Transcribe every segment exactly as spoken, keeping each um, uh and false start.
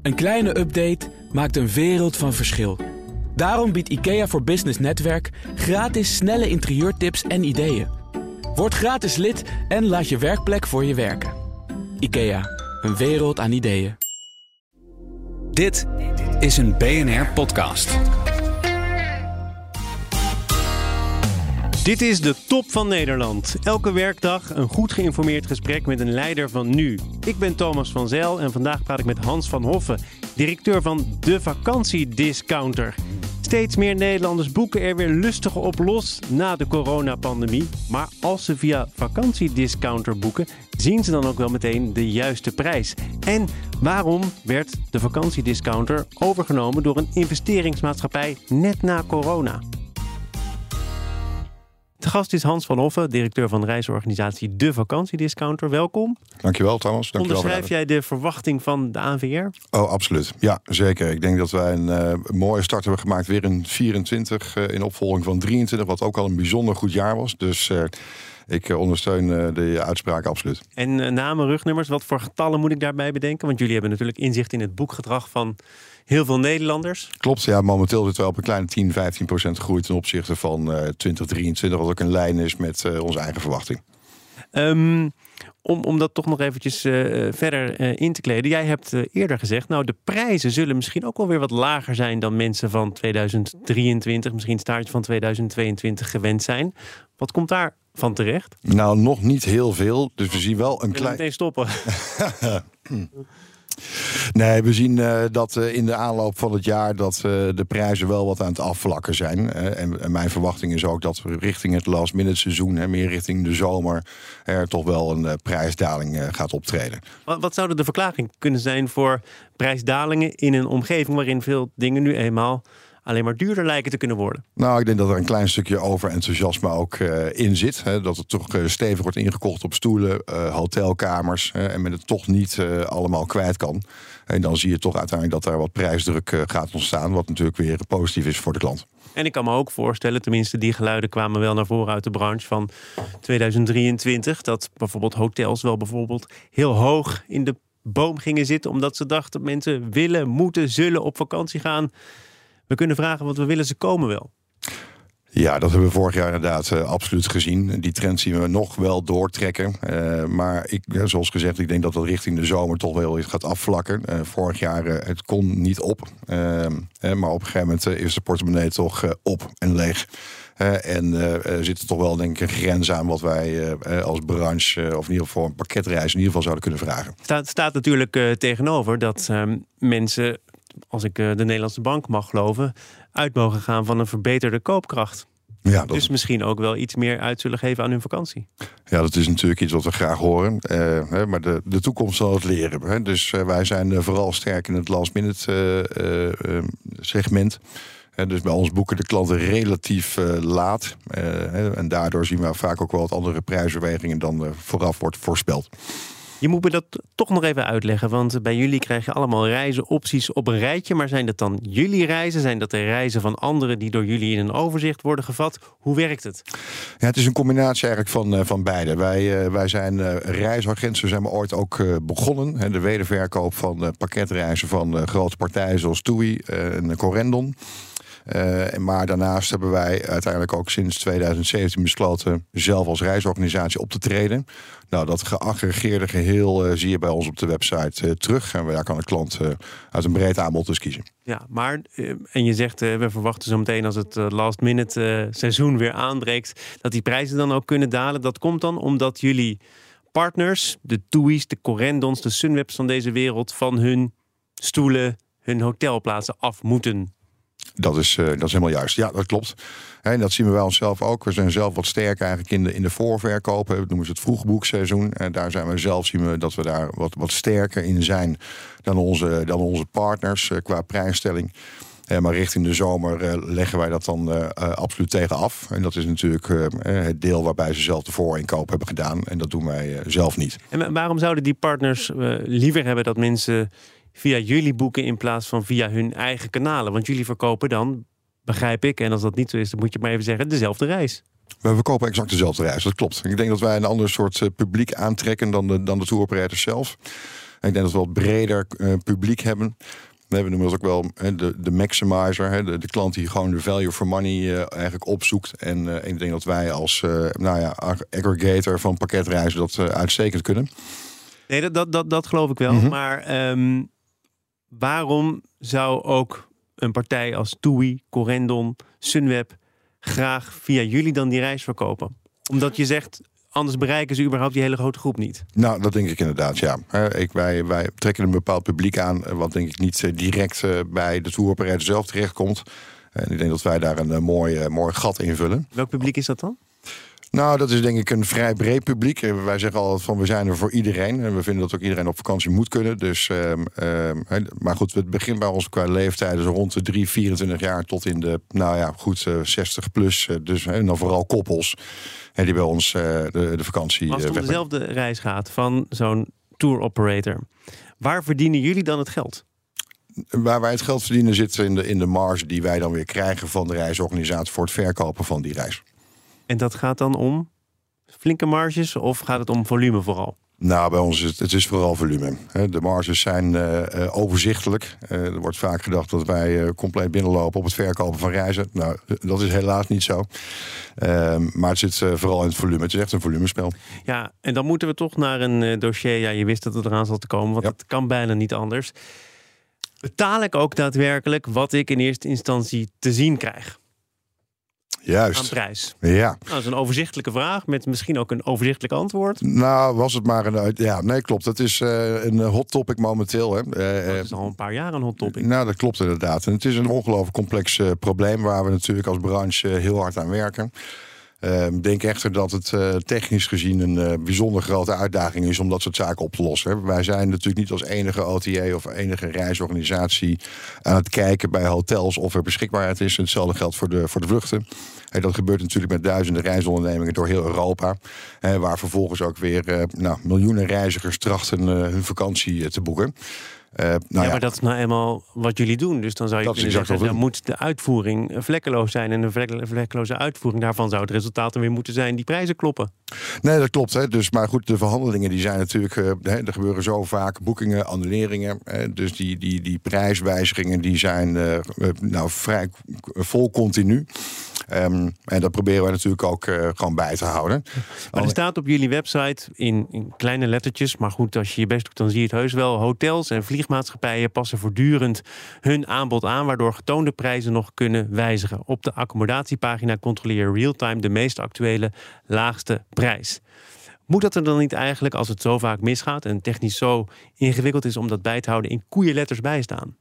Een kleine update maakt een wereld van verschil. Daarom biedt IKEA voor Business Netwerk gratis snelle interieurtips en ideeën. Word gratis lid en laat je werkplek voor je werken. IKEA, een wereld aan ideeën. Dit is een B N R-podcast. Dit is de top van Nederland. Elke werkdag een goed geïnformeerd gesprek met een leider van nu. Ik ben Thomas van Zijl en vandaag praat ik met Hans van Hoffen, directeur van De Vakantiediscounter. Steeds meer Nederlanders boeken er weer lustig op los na de coronapandemie. Maar als ze via Vakantiediscounter boeken, zien ze dan ook wel meteen de juiste prijs. En waarom werd de Vakantiediscounter overgenomen door een investeringsmaatschappij net na corona? De gast is Hans van Hoffen, directeur van de reisorganisatie De Vakantiediscounter. Welkom. Dankjewel, Thomas. Dankjewel. Onderschrijf jij de verwachting van de A N V R? Oh, absoluut. Ja, zeker. Ik denk dat wij een uh, mooie start hebben gemaakt. Weer in vierentwintig uh, in opvolging van drieëntwintig, wat ook al een bijzonder goed jaar was. Dus uh, ik uh, ondersteun uh, de uitspraak absoluut. En uh, namen, rugnummers, wat voor getallen moet ik daarbij bedenken? Want jullie hebben natuurlijk inzicht in het boekgedrag van heel veel Nederlanders. Klopt, ja. Momenteel zitten we op een kleine tien, vijftien procent groei ten opzichte van uh, twintig drieëntwintig, wat ook een lijn is met uh, onze eigen verwachting. Um, om, om dat toch nog eventjes uh, verder uh, in te kleden. Jij hebt uh, eerder gezegd, nou de prijzen zullen misschien ook wel weer wat lager zijn dan mensen van tweeduizend drieëntwintig, misschien staartje van tweeduizend tweeëntwintig gewend zijn. Wat komt daar van terecht? Nou, nog niet heel veel. Dus we zien wel een klein... meteen stoppen. Nee, we zien uh, dat uh, in de aanloop van het jaar dat uh, de prijzen wel wat aan het afvlakken zijn. Uh, en, en mijn verwachting is ook dat we richting het last minute seizoen, hè, meer richting de zomer, er toch wel een uh, prijsdaling uh, gaat optreden. Wat, wat zou de verklaring kunnen zijn voor prijsdalingen in een omgeving waarin veel dingen nu eenmaal alleen maar duurder lijken te kunnen worden? Nou, ik denk dat er een klein stukje overenthousiasme ook uh, in zit. Hè, dat het toch uh, stevig wordt ingekocht op stoelen, uh, hotelkamers. Uh, en men het toch niet uh, allemaal kwijt kan. En dan zie je toch uiteindelijk dat er wat prijsdruk uh, gaat ontstaan. Wat natuurlijk weer positief is voor de klant. En ik kan me ook voorstellen, tenminste die geluiden kwamen wel naar voren uit de branche van tweeduizend drieëntwintig. Dat bijvoorbeeld hotels wel bijvoorbeeld heel hoog in de boom gingen zitten. Omdat ze dachten mensen willen, moeten, zullen op vakantie gaan. We kunnen vragen wat we willen, ze komen wel. Ja, dat hebben we vorig jaar inderdaad uh, absoluut gezien. Die trend zien we nog wel doortrekken. Uh, maar ik, zoals gezegd, ik denk dat dat richting de zomer toch wel gaat afvlakken. Uh, vorig jaar, uh, het kon niet op. Uh, uh, maar op een gegeven moment uh, is de portemonnee toch uh, op en leeg. Uh, en uh, er zit er toch wel, denk ik, een grens aan wat wij uh, als branche, uh, of in ieder geval een pakketreis, in ieder geval zouden kunnen vragen. Het staat, staat natuurlijk uh, tegenover dat uh, mensen, als ik uh, de Nederlandse bank mag geloven, uit mogen gaan van een verbeterde koopkracht. Ja, dat... Dus misschien ook wel iets meer uit zullen geven aan hun vakantie. Ja, dat is natuurlijk iets wat we graag horen. Uh, hè, maar de, de toekomst zal het leren. Hè. Dus uh, wij zijn uh, vooral sterk in het last minute uh, uh, segment. Uh, dus bij ons boeken de klanten relatief uh, laat. Uh, en daardoor zien we vaak ook wel wat andere prijsbewegingen dan uh, vooraf wordt voorspeld. Je moet me dat toch nog even uitleggen, want bij jullie krijg je allemaal reizenopties op een rijtje. Maar zijn dat dan jullie reizen? Zijn dat de reizen van anderen die door jullie in een overzicht worden gevat? Hoe werkt het? Ja, het is een combinatie eigenlijk van, uh, van beide. Wij, uh, wij zijn uh, reisagent, zo zijn we ooit ook uh, begonnen. Hè, de wederverkoop van uh, pakketreizen van uh, grote partijen zoals TUI uh, en Corendon. Uh, maar daarnaast hebben wij uiteindelijk ook sinds tweeduizend zeventien besloten zelf als reisorganisatie op te treden. Nou, dat geaggregeerde geheel uh, zie je bij ons op de website uh, terug. En daar kan de klant uh, uit een breed aanbod dus kiezen. Ja, maar, uh, en je zegt, uh, we verwachten zo meteen als het uh, last minute uh, seizoen weer aanbreekt, dat die prijzen dan ook kunnen dalen. Dat komt dan omdat jullie partners, de TUI's, de Corendons, de Sunwebs van deze wereld, van hun stoelen, hun hotelplaatsen af moeten. Dat is, uh, dat is helemaal juist. Ja, dat klopt. En dat zien we bij onszelf ook. We zijn zelf wat sterker eigenlijk in de, in de voorverkoop. Dat noemen ze het vroegboekseizoen. En daar zijn we zelf, zien we dat we daar wat, wat sterker in zijn dan onze, dan onze partners uh, qua prijsstelling. Uh, maar richting de zomer uh, leggen wij dat dan uh, uh, absoluut tegen af. En dat is natuurlijk uh, het deel waarbij ze zelf de voorinkoop hebben gedaan. En dat doen wij uh, zelf niet. En waarom zouden die partners uh, liever hebben dat mensen via jullie boeken in plaats van via hun eigen kanalen? Want jullie verkopen dan, begrijp ik, en als dat niet zo is, dan moet je maar even zeggen, dezelfde reis. We verkopen exact dezelfde reis, dat klopt. Ik denk dat wij een ander soort uh, publiek aantrekken dan de, dan de tour operators zelf. Ik denk dat we wat breder uh, publiek hebben. We noemen dat ook wel hè, de, de maximizer. Hè, de, de klant die gewoon de value for money uh, eigenlijk opzoekt. En uh, ik denk dat wij als uh, nou ja, aggregator van pakketreizen dat uh, uitstekend kunnen. Nee, dat, dat, dat, dat geloof ik wel. Mm-hmm. Maar um, waarom zou ook een partij als TUI, Corendon, Sunweb graag via jullie dan die reis verkopen? Omdat je zegt, anders bereiken ze überhaupt die hele grote groep niet. Nou, dat denk ik inderdaad, ja. Ik, wij, wij trekken een bepaald publiek aan, wat denk ik niet direct uh, bij de touroperator zelf terechtkomt. En ik denk dat wij daar een uh, mooi, uh, mooi gat invullen. Welk publiek is dat dan? Nou, dat is denk ik een vrij breed publiek. Wij zeggen altijd van we zijn er voor iedereen. En we vinden dat ook iedereen op vakantie moet kunnen. Dus, um, um, maar goed, het begint bij ons qua leeftijden zo rond de drie, vierentwintig jaar tot in de, nou ja, goed, uh, zestig plus. Uh, dus en dan vooral koppels uh, die bij ons uh, de, de vakantie. Als het om uh, dezelfde reis gaat van zo'n tour operator, waar verdienen jullie dan het geld? Waar wij het geld verdienen zit in de, in de marge die wij dan weer krijgen van de reisorganisatie voor het verkopen van die reis. En dat gaat dan om flinke marges of gaat het om volume vooral? Nou, bij ons is het, het is vooral volume. De marges zijn uh, overzichtelijk. Uh, er wordt vaak gedacht dat wij uh, compleet binnenlopen op het verkopen van reizen. Nou, dat is helaas niet zo. Uh, maar het zit uh, vooral in het volume. Het is echt een volumespel. Ja, en dan moeten we toch naar een uh, dossier. Ja, je wist dat het eraan zat te komen, want ja. het kan bijna niet anders. Betaal ik ook daadwerkelijk wat ik in eerste instantie te zien krijg? Juist. Aan prijs. Ja. Nou, dat is een overzichtelijke vraag met misschien ook een overzichtelijk antwoord. Nou, was het maar een... Ja, nee, klopt. Het is uh, een hot topic momenteel. Hè. Uh, dat is al een paar jaar een hot topic. Nou, dat klopt inderdaad. En het is een ongelooflijk complex uh, probleem waar we natuurlijk als branche uh, heel hard aan werken. Ik uh, denk echter dat het uh, technisch gezien een uh, bijzonder grote uitdaging is om dat soort zaken op te lossen. Hè. Wij zijn natuurlijk niet als enige O T A of enige reisorganisatie aan het kijken bij hotels of er beschikbaarheid is. En hetzelfde geldt voor de, voor de vluchten. Hey, dat gebeurt natuurlijk met duizenden reisondernemingen door heel Europa. Hè, waar vervolgens ook weer uh, nou, miljoenen reizigers trachten uh, hun vakantie uh, te boeken. Uh, nou ja, ja, maar dat is nou eenmaal wat jullie doen. Dus dan zou je dat kunnen zeggen, dan moet de uitvoering vlekkeloos zijn. En een vlekkeloze uitvoering, daarvan zou het resultaat dan weer moeten zijn. Die prijzen kloppen. Nee, dat klopt. Hè. Dus, maar goed, de verhandelingen die zijn natuurlijk... Uh, hè, er gebeuren zo vaak boekingen, annuleringen. Hè. Dus die, die, die prijswijzigingen die zijn uh, nou, vrij vol continu. Um, en dat proberen we natuurlijk ook uh, gewoon bij te houden. Maar er staat op jullie website in, in kleine lettertjes, maar goed, als je je best doet, dan zie je het heus wel. Hotels en vliegmaatschappijen passen voortdurend hun aanbod aan, waardoor getoonde prijzen nog kunnen wijzigen. Op de accommodatiepagina controleer je real-time de meest actuele, laagste prijs. Moet dat er dan niet eigenlijk, als het zo vaak misgaat en technisch zo ingewikkeld is om dat bij te houden, in koeienletters bij staan?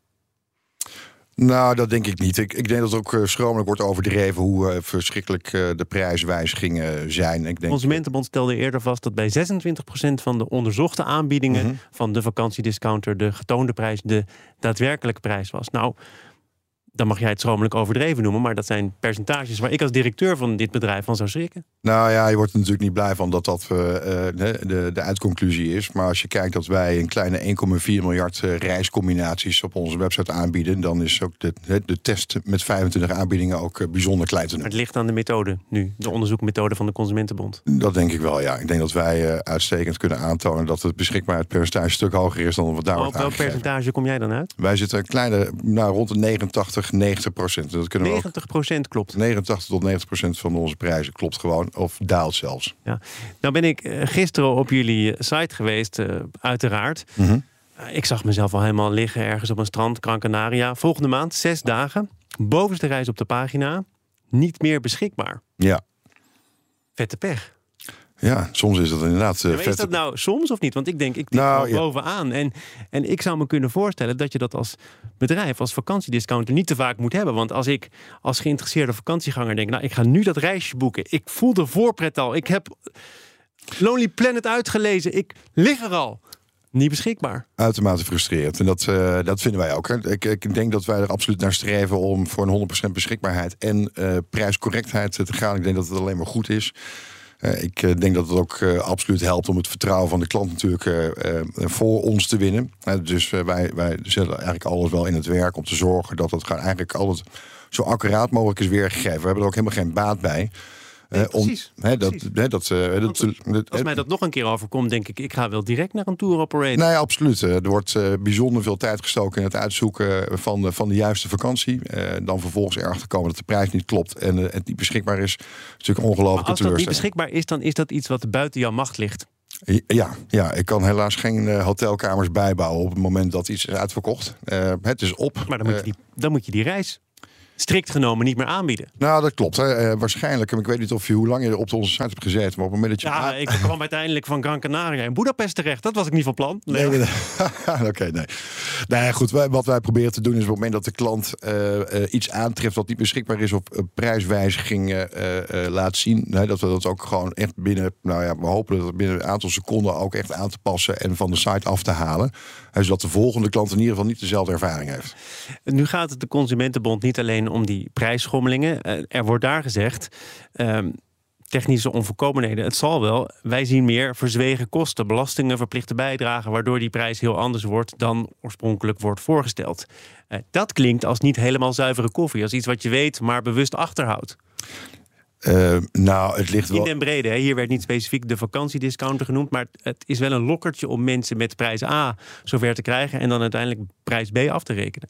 Nou, dat denk ik niet. Ik, ik denk dat het ook uh, schromelijk wordt overdreven hoe uh, verschrikkelijk uh, de prijswijzigingen zijn. Ik denk... Consumentenbond stelde eerder vast dat bij zesentwintig procent van de onderzochte aanbiedingen mm-hmm. van de vakantiediscounter de getoonde prijs de daadwerkelijke prijs was. Nou, dan mag jij het schromelijk overdreven noemen, maar dat zijn percentages waar ik als directeur van dit bedrijf van zou schrikken. Nou ja, je wordt er natuurlijk niet blij van dat dat uh, de, de, de uitconclusie is. Maar als je kijkt dat wij een kleine één komma vier miljard uh, reiscombinaties op onze website aanbieden, dan is ook de, de test met vijfentwintig aanbiedingen ook uh, bijzonder klein te noemen. Het ligt aan de methode nu, de onderzoekmethode van de Consumentenbond. Dat denk ik wel, ja. Ik denk dat wij uh, uitstekend kunnen aantonen dat het beschikbaarheidspercentage een stuk hoger is dan wat daar wordt aangegeven. Op welk percentage kom jij dan uit? Wij zitten een kleine, nou rond de negenentachtig, negentig procent. Dat kunnen we negentig procent klopt. negenentachtig tot negentig procent van onze prijzen klopt gewoon, of daalt zelfs. Ja. Nou ben ik gisteren op jullie site geweest, uh, uiteraard. Mm-hmm. Uh, ik zag mezelf al helemaal liggen ergens op een strand, Gran Canaria. Volgende maand, zes dagen. Bovenste reis op de pagina. Niet meer beschikbaar. Ja. Vette pech. Ja, soms is dat inderdaad uh, ja, is dat nou soms of niet? Want ik denk, ik tik nou, er bovenaan. En, en ik zou me kunnen voorstellen dat je dat als bedrijf, als vakantiediscounter niet te vaak moet hebben. Want als ik als geïnteresseerde vakantieganger denk, nou, ik ga nu dat reisje boeken. Ik voel de voorpret al. Ik heb Lonely Planet uitgelezen. Ik lig er al. Niet beschikbaar. Uitermate frustrerend. En dat, uh, dat vinden wij ook. Hè. Ik, ik denk dat wij er absoluut naar streven om voor een honderd procent beschikbaarheid en uh, prijscorrectheid te gaan. Ik denk dat het alleen maar goed is. Uh, ik uh, denk dat het ook uh, absoluut helpt om het vertrouwen van de klant natuurlijk uh, uh, voor ons te winnen. Uh, dus uh, wij, wij zetten eigenlijk alles wel in het werk om te zorgen dat het eigenlijk altijd zo accuraat mogelijk is weergegeven. We hebben er ook helemaal geen baat bij Nee, Uh, om, precies. He, dat, precies. He, dat, uh, dat, Want, als mij dat nog een keer overkomt, denk ik, ik ga wel direct naar een tour operator. Nee, absoluut. Er wordt uh, bijzonder veel tijd gestoken in het uitzoeken van de, van de juiste vakantie. Uh, dan vervolgens erachter komen dat de prijs niet klopt en uh, het niet beschikbaar is. Dat is natuurlijk een ongelooflijke als dat niet teleurstelling. beschikbaar is, dan is dat iets wat buiten jouw macht ligt. Ja, ja, ik kan helaas geen uh, hotelkamers bijbouwen op het moment dat iets is uitverkocht. Uh, het is op. Maar dan moet je die, dan moet je die reis strikt genomen niet meer aanbieden. Nou, dat klopt. Hè. Uh, waarschijnlijk, ik weet niet of je hoe lang je op onze site hebt gezeten, maar op het moment dat je... Ja, ik kwam uiteindelijk van Gran Canaria in Budapest terecht. Dat was ik niet van plan. Nee, nee, nee. Oké, okay, nee. Nee, goed. Wij, wat wij proberen te doen is op het moment dat de klant uh, uh, iets aantreft wat niet beschikbaar is of uh, prijswijzigingen uh, uh, laat zien, nee, dat we dat ook gewoon echt binnen, nou ja, we hopen dat het binnen een aantal seconden ook echt aan te passen en van de site af te halen. Uh, zodat de volgende klant in ieder geval niet dezelfde ervaring heeft. Nu gaat het de Consumentenbond niet alleen om die prijsschommelingen. Uh, er wordt daar gezegd, um, technische onvolkomenheden, het zal wel. Wij zien meer verzwegen kosten, belastingen, verplichte bijdragen, waardoor die prijs heel anders wordt dan oorspronkelijk wordt voorgesteld. Uh, dat klinkt als niet helemaal zuivere koffie, als iets wat je weet, maar bewust achterhoudt. Uh, nou, het ligt wel... In den brede, hè? Hier werd niet specifiek de vakantiediscounter genoemd, maar het is wel een lokkertje om mensen met prijs A zover te krijgen en dan uiteindelijk prijs B af te rekenen.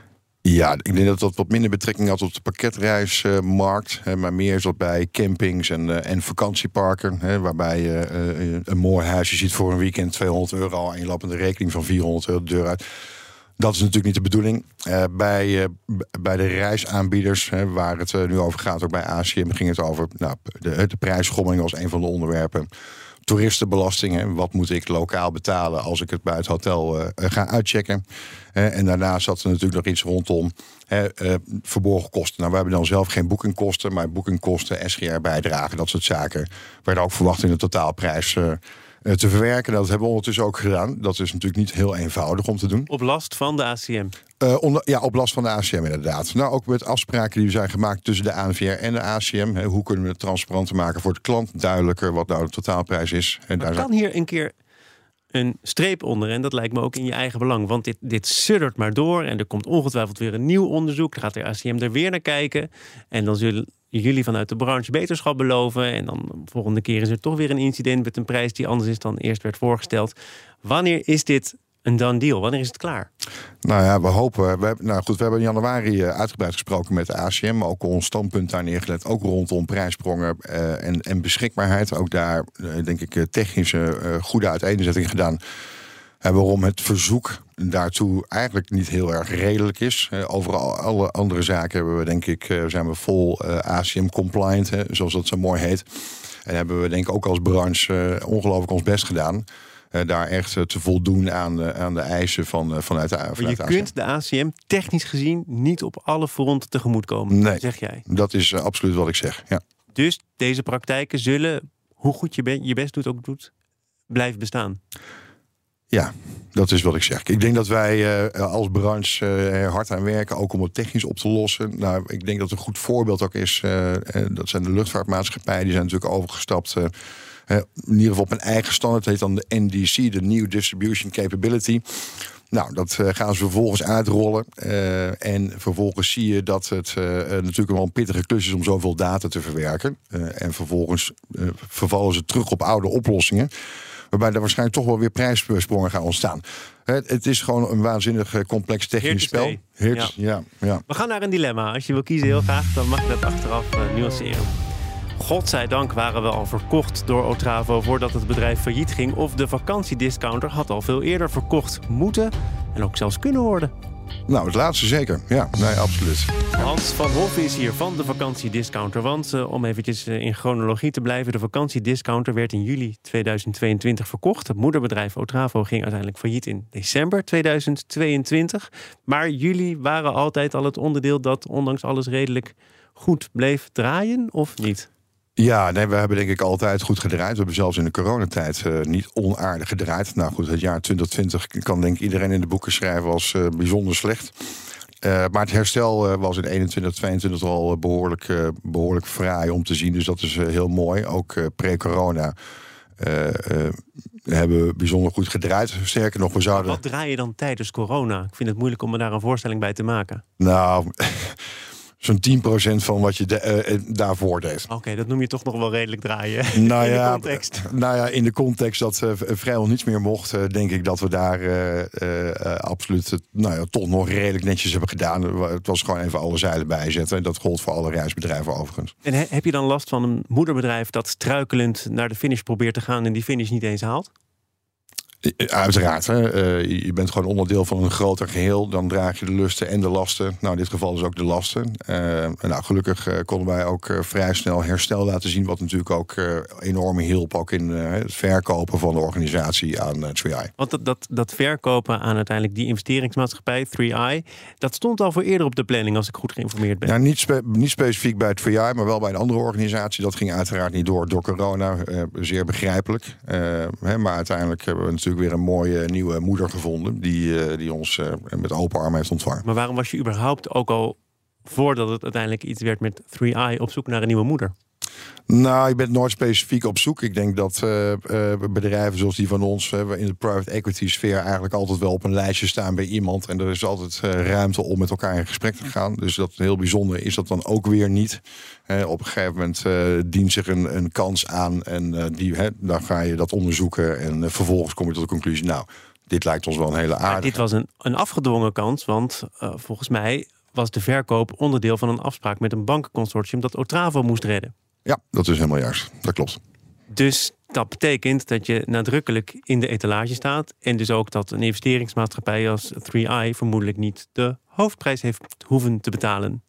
Ja, ik denk dat dat wat minder betrekking had op de pakketreismarkt. Uh, maar meer is dat bij campings en, uh, en vakantieparken. Hè, waarbij je uh, een mooi huisje ziet voor een weekend tweehonderd euro... en je loopt met een rekening van vierhonderd euro de deur uit. Dat is natuurlijk niet de bedoeling. Uh, bij, uh, bij de reisaanbieders, hè, waar het uh, nu over gaat, ook bij A C M, ging het over nou, de, de prijsschommeling als een van de onderwerpen. Toeristenbelasting, hè, wat moet ik lokaal betalen als ik het bij het hotel uh, ga uitchecken. Uh, en daarnaast zat er natuurlijk nog iets rondom uh, uh, verborgen kosten. Nou, we hebben dan zelf geen boekingkosten, maar boekingkosten, S G R-bijdragen, dat soort zaken werden ook verwacht in de totaalprijs uh, uh, te verwerken. Dat hebben we ondertussen ook gedaan. Dat is natuurlijk niet heel eenvoudig om te doen. Op last van de A C M? Uh, onder, ja, op last van de A C M inderdaad. Nou, ook met afspraken die zijn gemaakt tussen de A N V R en de A C M. Hè, hoe kunnen we het transparanter maken voor de klant? Duidelijker wat nou de totaalprijs is. En maar daar kan zijn... hier een keer een streep onder en dat lijkt me ook in je eigen belang. Want dit, dit suddert maar door en er komt ongetwijfeld weer een nieuw onderzoek. Dan gaat de A C M er weer naar kijken en dan zullen jullie vanuit de branche beterschap beloven. En dan de volgende keer is er toch weer een incident met een prijs die anders is dan eerst werd voorgesteld. Wanneer is dit een done deal? Wanneer is het klaar? Nou ja, we hopen. We hebben, nou goed, we hebben in januari uitgebreid gesproken met de A C M. Ook ons standpunt daar neergelegd. Ook rondom prijssprongen uh, en, en beschikbaarheid. Ook daar, uh, denk ik, technische uh, goede uiteenzetting gedaan. En waarom het verzoek daartoe eigenlijk niet heel erg redelijk is. Uh, over alle andere zaken hebben we, denk ik, uh, zijn we vol uh, A C M-compliant, hè, zoals dat zo mooi heet. En hebben we, denk ik, ook als branche uh, ongelooflijk ons best gedaan. Uh, daar echt uh, te voldoen aan, uh, aan de eisen van, uh, vanuit de vanuit Maar je de A C M. kunt de A C M technisch gezien niet op alle fronten tegemoetkomen, Nee, zeg jij. Dat is uh, absoluut wat ik zeg, ja. Dus deze praktijken zullen, hoe goed je ben, je best doet ook doet, blijven bestaan. Ja, dat is wat ik zeg. Ik denk dat wij uh, als branche uh, er hard aan werken, ook om het technisch op te lossen. Nou, ik denk dat een goed voorbeeld ook is, uh, uh, dat zijn de luchtvaartmaatschappijen. Die zijn natuurlijk overgestapt, uh, uh, in ieder geval op een eigen standaard. Dat heet dan de N D C, de New Distribution Capability. Nou, dat uh, gaan ze vervolgens uitrollen. Uh, en vervolgens zie je dat het uh, natuurlijk wel een pittige klus is om zoveel data te verwerken. Uh, en vervolgens uh, vervallen ze terug op oude oplossingen. Waarbij er waarschijnlijk toch wel weer prijssprongen gaan ontstaan. Het, het is gewoon een waanzinnig complex technisch spel. Heerts, ja. Ja, ja. We gaan naar een dilemma. Als je wil kiezen heel graag, dan mag je dat achteraf uh, nuanceren. Godzijdank waren we al verkocht door Otravo voordat het bedrijf failliet ging. Of de vakantiediscounter had al veel eerder verkocht moeten en ook zelfs kunnen worden. Nou, het laatste zeker. Ja, nee, absoluut. Hans van Hoffen is hier van de vakantiediscounter. Want uh, om eventjes uh, in chronologie te blijven, de vakantiediscounter werd in juli tweeduizend tweeëntwintig verkocht. Het moederbedrijf Otravo ging uiteindelijk failliet in december tweeduizend tweeëntwintig. Maar jullie waren altijd al het onderdeel dat ondanks alles redelijk goed bleef draaien, of niet? Ja, nee, we hebben denk ik altijd goed gedraaid. We hebben zelfs in de coronatijd uh, niet onaardig gedraaid. Nou goed, het jaar twintig twintig kan denk ik iedereen in de boeken schrijven als uh, bijzonder slecht. Uh, maar het herstel uh, was in eenentwintig, tweeëntwintig al behoorlijk, uh, behoorlijk fraai om te zien. Dus dat is uh, heel mooi. Ook uh, pre-corona uh, uh, hebben we bijzonder goed gedraaid. Sterker nog, we zouden... Wat draai je dan tijdens corona? Ik vind het moeilijk om me daar een voorstelling bij te maken. Nou... Zo'n tien procent van wat je de, uh, daarvoor deed. Oké, okay, dat noem je toch nog wel redelijk draaien. Nou in ja, de context. Nou ja, in de context dat uh, vrijwel niets meer mocht, uh, denk ik dat we daar uh, uh, uh, absoluut uh, nou ja, toch nog redelijk netjes hebben gedaan. Het was gewoon even alle zeilen bijzetten. En dat gold voor alle reisbedrijven overigens. En he, heb je dan last van een moederbedrijf dat struikelend naar de finish probeert te gaan en die finish niet eens haalt? Uiteraard. Hè. Uh, je bent gewoon onderdeel van een groter geheel. Dan draag je de lusten en de lasten. Nou, in dit geval dus ook de lasten. Uh, nou, gelukkig uh, konden wij ook uh, vrij snel herstel laten zien. Wat natuurlijk ook uh, enorm hielp. Ook in uh, het verkopen van de organisatie aan uh, drie i. Want dat, dat, dat verkopen aan uiteindelijk die investeringsmaatschappij, drie i... dat stond al voor eerder op de planning, als ik goed geïnformeerd ben. Ja, niet, spe- niet specifiek bij drie i, maar wel bij een andere organisatie. Dat ging uiteraard niet door door corona. Uh, zeer begrijpelijk. Uh, hè, maar uiteindelijk hebben we natuurlijk weer een mooie nieuwe moeder gevonden die, uh, die ons uh, met open armen heeft ontvangen. Maar waarom was je überhaupt ook al, voordat het uiteindelijk iets werd met drie i, op zoek naar een nieuwe moeder? Nou, je bent nooit specifiek op zoek. Ik denk dat uh, uh, bedrijven zoals die van ons uh, in de private equity sfeer eigenlijk altijd wel op een lijstje staan bij iemand. En er is altijd uh, ruimte om met elkaar in gesprek te gaan. Dus dat heel bijzonder is dat dan ook weer niet. Uh, op een gegeven moment uh, dient zich een, een kans aan en uh, die, hè, dan ga je dat onderzoeken en uh, vervolgens kom je tot de conclusie, nou, dit lijkt ons wel een hele aardige. Maar dit was een, een afgedwongen kans, want uh, volgens mij was de verkoop onderdeel van een afspraak met een bankenconsortium dat Otravo moest redden. Ja, dat is helemaal juist. Dat klopt. Dus dat betekent dat je nadrukkelijk in de etalage staat. En dus ook dat een investeringsmaatschappij als drie i vermoedelijk niet de hoofdprijs heeft hoeven te betalen.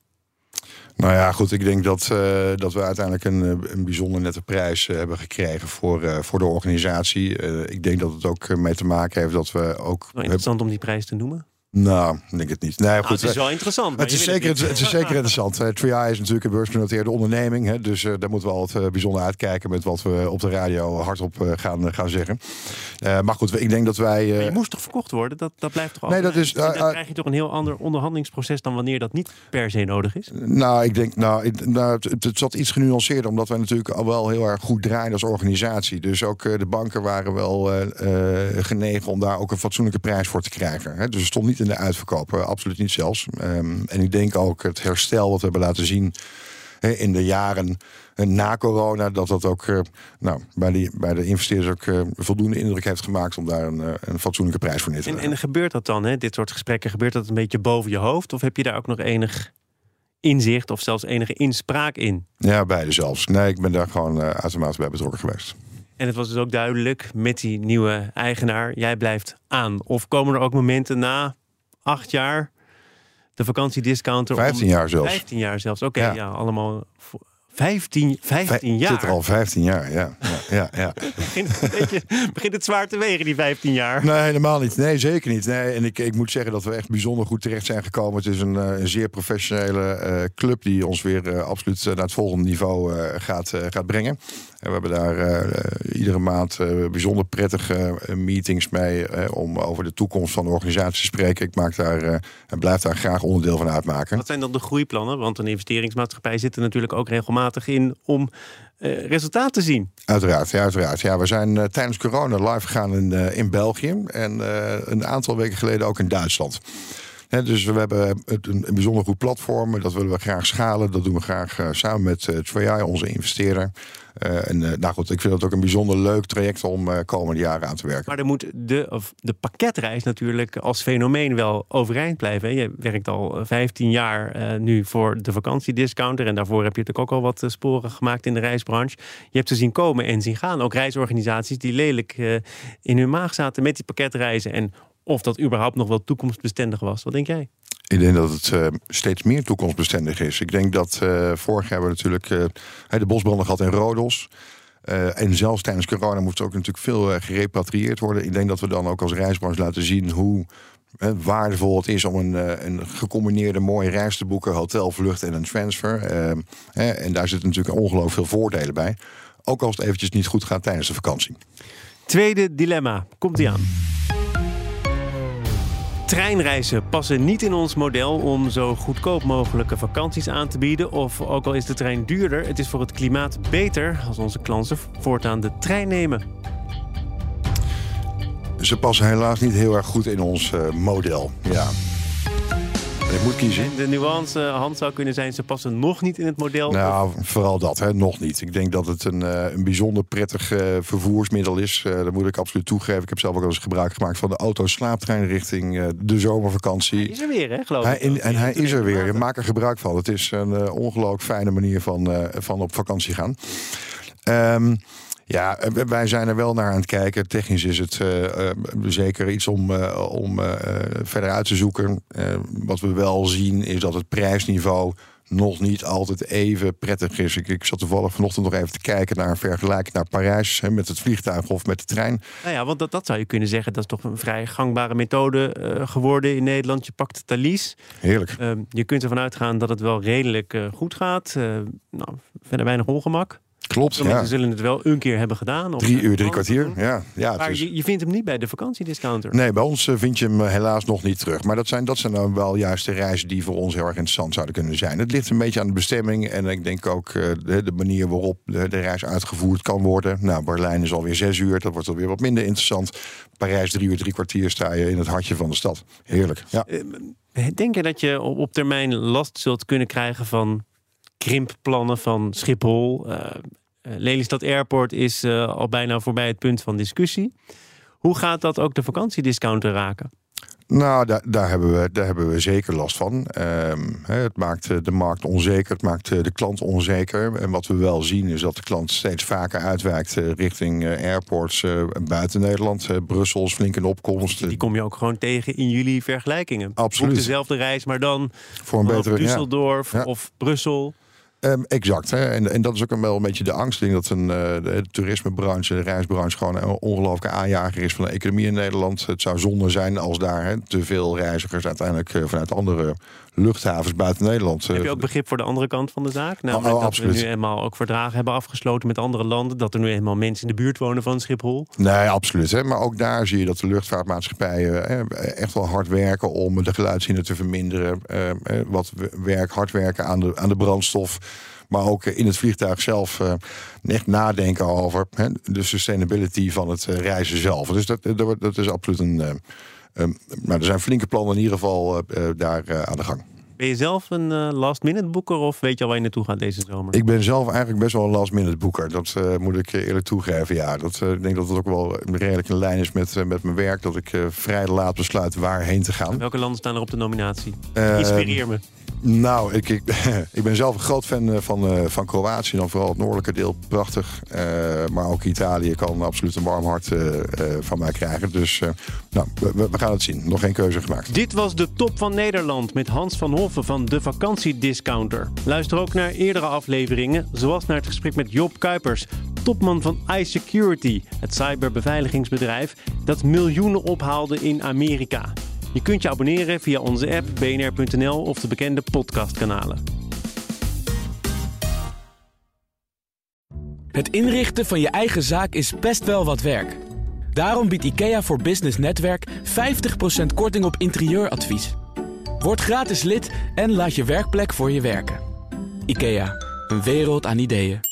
Nou ja, goed. Ik denk dat, uh, dat we uiteindelijk een, een bijzonder nette prijs uh, hebben gekregen voor, uh, voor de organisatie. Uh, ik denk dat het ook mee te maken heeft dat we ook... Wel interessant hebben... om die prijs te noemen. Nou, ik denk het niet. Nee, goed. Nou, het is wel interessant. Het is, zeker, het, het is zeker interessant. Uh, drie i is natuurlijk een beursgenoteerde onderneming. Hè, dus uh, daar moeten we altijd uh, bijzonder uitkijken met wat we op de radio hardop uh, gaan, uh, gaan zeggen. Uh, maar goed, ik denk dat wij... Uh... Maar je moest toch verkocht worden? Dat, dat blijft toch nee, dat is, uh, Dan uh, krijg je toch een heel ander onderhandelingsproces dan wanneer dat niet per se nodig is? Nou, ik denk, nou, ik, nou het, het zat iets genuanceerder, omdat wij natuurlijk al wel heel erg goed draaien als organisatie. Dus ook uh, de banken waren wel uh, uh, genegen om daar ook een fatsoenlijke prijs voor te krijgen. Hè. Dus het stond niet in de uitverkoop. Absoluut niet zelfs. Um, en ik denk ook het herstel wat we hebben laten zien he, in de jaren uh, na corona, dat dat ook uh, nou, bij, die, bij de investeerders ook uh, voldoende indruk heeft gemaakt om daar een, uh, een fatsoenlijke prijs voor neer te leggen. En, en gebeurt dat dan, hè? Dit soort gesprekken, gebeurt dat een beetje boven je hoofd? Of heb je daar ook nog enig inzicht of zelfs enige inspraak in? Ja, beide zelfs. Nee, ik ben daar gewoon uh, uitermate bij betrokken geweest. En het was dus ook duidelijk met die nieuwe eigenaar, jij blijft aan. Of komen er ook momenten na acht jaar, de vakantiediscounter... vijftien jaar zelfs. vijftien jaar zelfs, oké, okay, ja. ja, allemaal... vijftien, vijftien jaar. Zit er al vijftien jaar, ja. ja, ja, ja. begint, een beetje, begint het zwaar te wegen, die vijftien jaar? Nee, helemaal niet. Nee, zeker niet. Nee, en ik, ik moet zeggen dat we echt bijzonder goed terecht zijn gekomen. Het is een, een zeer professionele uh, club die ons weer uh, absoluut uh, naar het volgende niveau uh, gaat, uh, gaat brengen. En we hebben daar uh, uh, iedere maand uh, bijzonder prettige uh, meetings mee uh, om over de toekomst van de organisatie te spreken. Ik maak daar uh, en blijf daar graag onderdeel van uitmaken. Wat zijn dan de groeiplannen? Want een investeringsmaatschappij zit er natuurlijk ook regelmatig in om uh, resultaat te zien. Uiteraard, ja, uiteraard. Ja, we zijn uh, tijdens corona live gegaan in, uh, in België en uh, een aantal weken geleden ook in Duitsland. He, dus we hebben een, een bijzonder goed platform. Dat willen we graag schalen. Dat doen we graag uh, samen met uh, drie i, onze investeerder. Uh, en uh, nou goed, ik vind dat ook een bijzonder leuk traject om uh, komende jaren aan te werken. Maar dan moet de, of de pakketreis natuurlijk als fenomeen wel overeind blijven. Hè? Je werkt al vijftien jaar uh, nu voor de vakantiediscounter. En daarvoor heb je natuurlijk ook al wat uh, sporen gemaakt in de reisbranche. Je hebt ze zien komen en zien gaan. Ook reisorganisaties die lelijk uh, in hun maag zaten met die pakketreizen. En of dat überhaupt nog wel toekomstbestendig was. Wat denk jij? Ik denk dat het uh, steeds meer toekomstbestendig is. Ik denk dat uh, vorig jaar hebben we natuurlijk uh, de bosbranden gehad in Rodos. Uh, en zelfs tijdens corona moest er ook natuurlijk veel uh, gerepatrieerd worden. Ik denk dat we dan ook als reisbranche laten zien hoe uh, waardevol het is om een, uh, een gecombineerde mooie reis te boeken. Hotel, vlucht en een transfer. Uh, uh, en daar zitten natuurlijk ongelooflijk veel voordelen bij. Ook als het eventjes niet goed gaat tijdens de vakantie. Tweede dilemma. Komt-ie aan. Treinreizen passen niet in ons model om zo goedkoop mogelijke vakanties aan te bieden. Of ook al is de trein duurder, het is voor het klimaat beter als onze klanten voortaan de trein nemen. Ze passen helaas niet heel erg goed in ons uh, model. Ja. Ik ik moet kiezen. En de nuance, Hans, zou kunnen zijn, ze passen nog niet in het model. Nou, vooral dat, hè, nog niet. Ik denk dat het een, uh, een bijzonder prettig uh, vervoersmiddel is. Uh, dat moet ik absoluut toegeven. Ik heb zelf ook al eens gebruik gemaakt van de autoslaaptrein richting uh, de zomervakantie. Hij is er weer, hè, geloof hij, ik. In, en hij is er weer. Je maakt er gebruik van. Het is een uh, ongelooflijk fijne manier van, uh, van op vakantie gaan. Um, Ja, wij zijn er wel naar aan het kijken. Technisch is het uh, uh, zeker iets om, uh, om uh, verder uit te zoeken. Uh, wat we wel zien is dat het prijsniveau nog niet altijd even prettig is. Ik, ik zat toevallig vanochtend nog even te kijken naar een vergelijking naar Parijs, hè, met het vliegtuig of met de trein. Nou ja, want dat, dat zou je kunnen zeggen. Dat is toch een vrij gangbare methode uh, geworden in Nederland. Je pakt het Thalys. Heerlijk. Uh, je kunt ervan uitgaan dat het wel redelijk uh, goed gaat. Uh, nou, verder weinig ongemak. Klopt, Veel ja. mensen zullen het wel een keer hebben gedaan. Of drie uur, drie kwartier. Ja, ja, maar het is... je, je vindt hem niet bij de vakantiediscounter. Nee, bij ons vind je hem helaas nog niet terug. Maar dat zijn, dat zijn dan wel juist de reizen die voor ons heel erg interessant zouden kunnen zijn. Het ligt een beetje aan de bestemming. En ik denk ook uh, de, de manier waarop de, de reis uitgevoerd kan worden. Nou, Berlijn is alweer zes uur. Dat wordt alweer wat minder interessant. Parijs drie uur, drie kwartier sta je in het hartje van de stad. Heerlijk, ja. Uh, denk je dat je op, op termijn last zult kunnen krijgen van krimpplannen van Schiphol? Uh, Uh, Lelystad Airport is uh, al bijna voorbij het punt van discussie. Hoe gaat dat ook de vakantiediscounter raken? Nou, daar, daar, hebben we, daar hebben we zeker last van. Um, het maakt de markt onzeker, het maakt de klant onzeker. En wat we wel zien is dat de klant steeds vaker uitwijkt uh, richting uh, airports uh, buiten Nederland. Uh, Brussel is flink in opkomst. Die kom je ook gewoon tegen in jullie vergelijkingen. Absoluut. Ook dezelfde reis, maar dan voor een betere Düsseldorf ja. of Brussel. Um, exact. Hè? En, en dat is ook wel een beetje de angst. Ik denk dat een, uh, de toerismebranche, de reisbranche gewoon een ongelooflijke aanjager is van de economie in Nederland. Het zou zonde zijn als daar hè, te veel reizigers uiteindelijk uh, vanuit andere luchthavens buiten Nederland. Heb je ook begrip voor de andere kant van de zaak? Nou, oh, oh, dat absoluut. we nu eenmaal ook verdragen hebben afgesloten met andere landen. Dat er nu eenmaal mensen in de buurt wonen van Schiphol. Nee, absoluut. Hè. Maar ook daar zie je dat de luchtvaartmaatschappijen eh, echt wel hard werken om de geluidshinder te verminderen. Eh, eh, wat werk, hard werken aan de, aan de brandstof. Maar ook in het vliegtuig zelf uh, echt nadenken over hè, de sustainability van het uh, reizen zelf. Dus dat, dat, dat is absoluut een... Uh, um, maar er zijn flinke plannen in ieder geval uh, daar uh, aan de gang. Ben je zelf een uh, last-minute boeker of weet je al waar je naartoe gaat deze zomer? Ik ben zelf eigenlijk best wel een last-minute boeker. Dat uh, moet ik eerlijk toegeven. Ja, dat, uh, ik denk dat het ook wel redelijk in lijn is met, uh, met mijn werk. Dat ik uh, vrij laat besluit waarheen te gaan. Welke landen staan er op de nominatie? Uh, Inspireer me. Nou, ik, ik, ik ben zelf een groot fan van, uh, van Kroatië. Dan vooral het noordelijke deel, prachtig. Uh, maar ook Italië kan absoluut een warm hart uh, uh, van mij krijgen. Dus uh, nou, we, we gaan het zien. Nog geen keuze gemaakt. Dit was de Top van Nederland met Hans van Hoffen van de Vakantiediscounter. Luister ook naar eerdere afleveringen, zoals naar het gesprek met Job Kuipers, topman van iSecurity, het cyberbeveiligingsbedrijf dat miljoenen ophaalde in Amerika. Je kunt je abonneren via onze app, b n r punt n l of de bekende podcastkanalen. Het inrichten van je eigen zaak is best wel wat werk. Daarom biedt IKEA voor Business Netwerk vijftig procent korting op interieuradvies. Word gratis lid en laat je werkplek voor je werken. IKEA, een wereld aan ideeën.